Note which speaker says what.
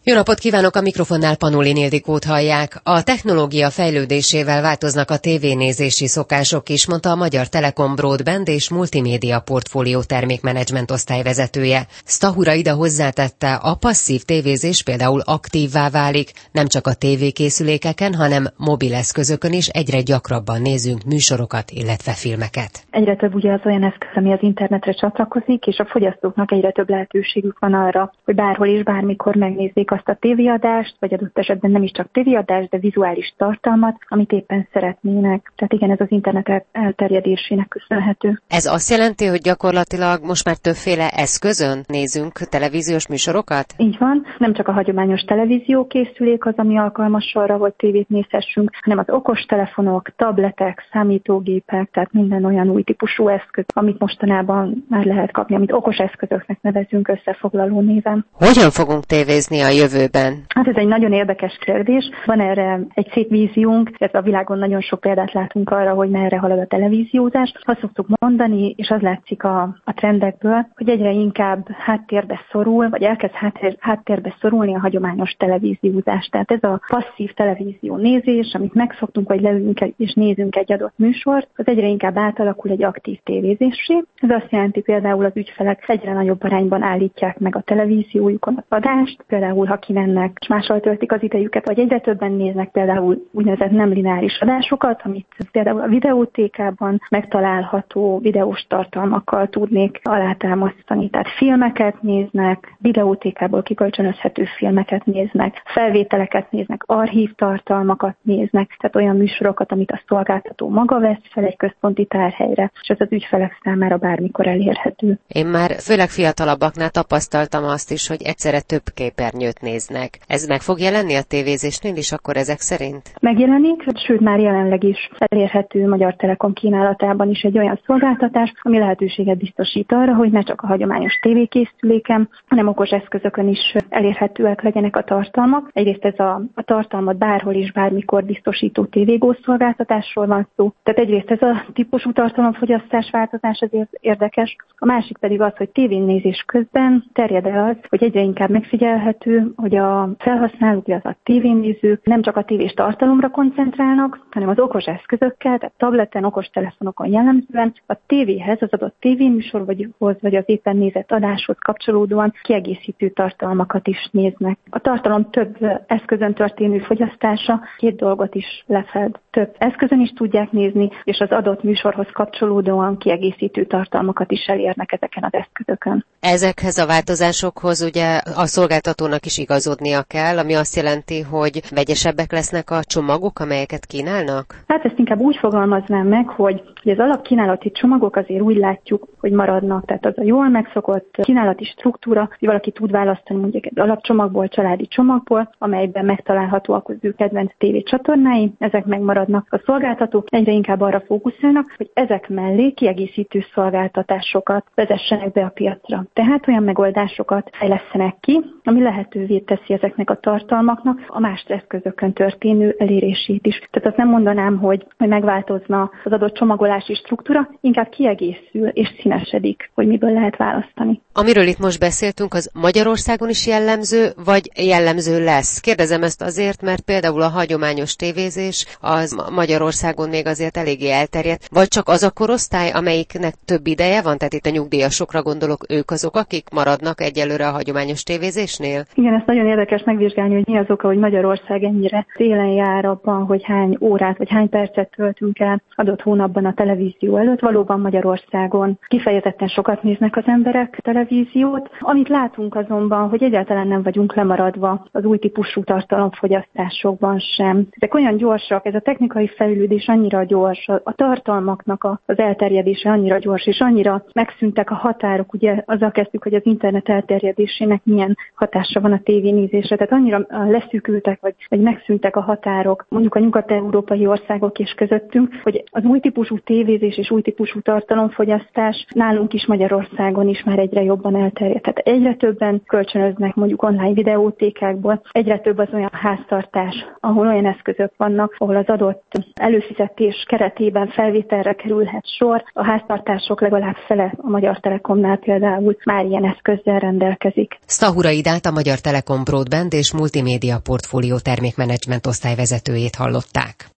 Speaker 1: Jó napot kívánok, a mikrofonnál Panulin Ildikót hallják. A technológia fejlődésével változnak a tévénézési szokások is, mondta a Magyar Telekom Broadband és Multimédia Portfólió termékmenedzsment osztályvezetője. Stahura ide hozzátette, a passzív tévézés például aktívvá válik, nem csak a tévékészülékeken, hanem mobileszközökön is egyre gyakrabban nézünk műsorokat, illetve filmeket.
Speaker 2: Egyre több ugye az olyan eszköz, ami az internetre csatlakozik, és a fogyasztóknak egyre több lehetőségük van arra, hogy bárhol és bármikor megnézzék azt a tévéadást, vagy adott esetben nem is csak tévéadást, de vizuális tartalmat, amit éppen szeretnének. Tehát igen, ez az internet elterjedésének köszönhető.
Speaker 1: Ez azt jelenti, hogy gyakorlatilag most már többféle eszközön nézünk televíziós műsorokat?
Speaker 2: Így van, nem csak a hagyományos televíziókészülék az, ami alkalmas arra, hogy tévét nézhessünk, hanem az okostelefonok, tabletek, számítógépek, tehát minden olyan új típusú eszköz, amit mostanában már lehet kapni, amit okos eszközöknek nevezünk összefoglaló néven.
Speaker 1: Hogyan fogunk tévézni a jövőben?
Speaker 2: Hát ez egy nagyon érdekes kérdés. Van erre egy szép víziónk, illetve a világon nagyon sok példát látunk arra, hogy merre halad a televíziózás. Azt szoktuk mondani, és az látszik a trendekből, hogy egyre inkább háttérbe szorul, vagy elkezd háttérbe szorulni a hagyományos televíziózás. Tehát ez a passzív televízió nézés, amit megszoktunk, hogy leülünk és nézünk egy adott műsort, az egyre inkább átalakul egy aktív tévézésé. Ez azt jelenti, például az ügyfelek egyre nagyobb arányban állítják meg a televíziójukon az adást, például ha kimennek és mással töltik az idejüket, vagy egyre többen néznek például úgynevezett nem lineáris adásokat, amit például a videótékában megtalálható videós tartalmakkal tudnék alátámasztani. Tehát filmeket néznek, videótékából kikölcsönözhető filmeket néznek, felvételeket néznek, archív tartalmakat néznek, tehát olyan műsorokat, amit a szolgáltató maga vesz fel egy központi tárhelyre, és ez az ügyfelek számára bármikor elérhető.
Speaker 1: Én már főleg fiatalabbaknál tapasztaltam azt is, hogy egyszerre több képernyőt néznek. Ez meg fog jelenni a tévézésnél is akkor ezek szerint?
Speaker 2: Megjelenik, sőt már jelenleg is elérhető Magyar Telekom kínálatában is egy olyan szolgáltatás, ami lehetőséget biztosít arra, hogy ne csak a hagyományos tévékészüléken, hanem okos eszközökön is elérhetőek legyenek a tartalmak. Egyrészt ez a tartalmat bárhol és bármikor biztosító tévégó szolgáltatásról van szó. Tehát egyrészt ez a típusú tartalomfogyasztás változás azért érdekes. A másik pedig az, hogy tévénézés közben terjed el az, hogy egyre inkább megfigyelhető, hogy a felhasználók, illetve a tévénézők nem csak a tévés tartalomra koncentrálnak, hanem az okos eszközökkel, tehát tableten, okostelefonokon jellemzően a tévéhez, az adott tévéműsorhoz vagy az éppen nézett adáshoz kapcsolódóan kiegészítő tartalmakat is néznek. A tartalom több eszközön történő fogyasztása két dolgot is lefed. Több eszközön is tudják nézni, és az adott műsorhoz kapcsolódóan kiegészítő tartalmakat is elérnek ezeken az eszközökön.
Speaker 1: Ezekhez a változásokhoz ugye a szolgáltatónak is igazodnia kell, ami azt jelenti, hogy vegyesebbek lesznek a csomagok, amelyeket kínálnak?
Speaker 2: Hát ezt inkább úgy fogalmaznám meg, hogy az alapkínálati csomagok azért úgy látjuk, hogy maradnak. Tehát az a jól megszokott kínálati struktúra, hogy valaki tud választani mondjuk egy alapcsomagból, családi csomagból, amelyben megtalálhatóak az ő kedvenc tévécsatornái, ezek megmaradnak. A szolgáltatók egyre inkább arra fókuszálnak, hogy ezek mellé kiegészítő szolgáltatásokat vezessenek be a piacra. Tehát olyan megoldásokat fejlesztenek ki, ami lehetővé teszi ezeknek a tartalmaknak a más eszközökön történő elérését is. Tehát azt nem mondanám, hogy megváltozna az adott csomagolási struktúra, inkább kiegészül és színesedik, hogy miből lehet választani.
Speaker 1: Amiről itt most beszéltünk, az Magyarországon is jellemző, vagy jellemző lesz? Kérdezem ezt azért, mert például a hagyományos tévézés az Magyarországon még azért eléggé elterjedt, vagy csak az a korosztály, amelyiknek több ideje van, tehát itt a nyugdíjasokra gondolok, ők azok, akik maradnak egyelőre a hagyományos tévézésnél?
Speaker 2: Igen, ezt nagyon érdekes megvizsgálni, hogy mi az oka, hogy Magyarország ennyire télen jár abban, hogy hány órát vagy hány percet töltünk el adott hónapban a televízió előtt. Valóban Magyarországon kifejezetten sokat néznek az emberek televíziót. Amit látunk azonban, hogy egyáltalán nem vagyunk lemaradva az új típusú tartalomfogyasztásokban sem. Ezek olyan gyorsak, ez a technikai fejlődés annyira gyors, a tartalmaknak az elterjedése annyira gyors, és annyira megszűntek a határok. Ugye azzal kezdtük, hogy az internet elterjedésének milyen hatása van a tévénézésre. Tehát annyira leszűkültek, vagy megszűntek a határok, mondjuk a nyugat-európai országok és közöttünk, hogy az új típusú tévézés és új típusú tartalomfogyasztás nálunk is Magyarországon is már egyre jobban elterjedt. Tehát egyre többen kölcsönöznek mondjuk online videótékákból, egyre több az olyan háztartás, ahol olyan eszközök vannak, ahol az adott biztosított előfizetés keretében felvételre kerülhet sor. A háztartások legalább fele a Magyar Telekomnál például már ilyen eszközzel rendelkezik.
Speaker 1: Stahura Idát, a Magyar Telekom Broadband és Multimédia Portfólió termékmenedzsment osztályvezetőjét hallották.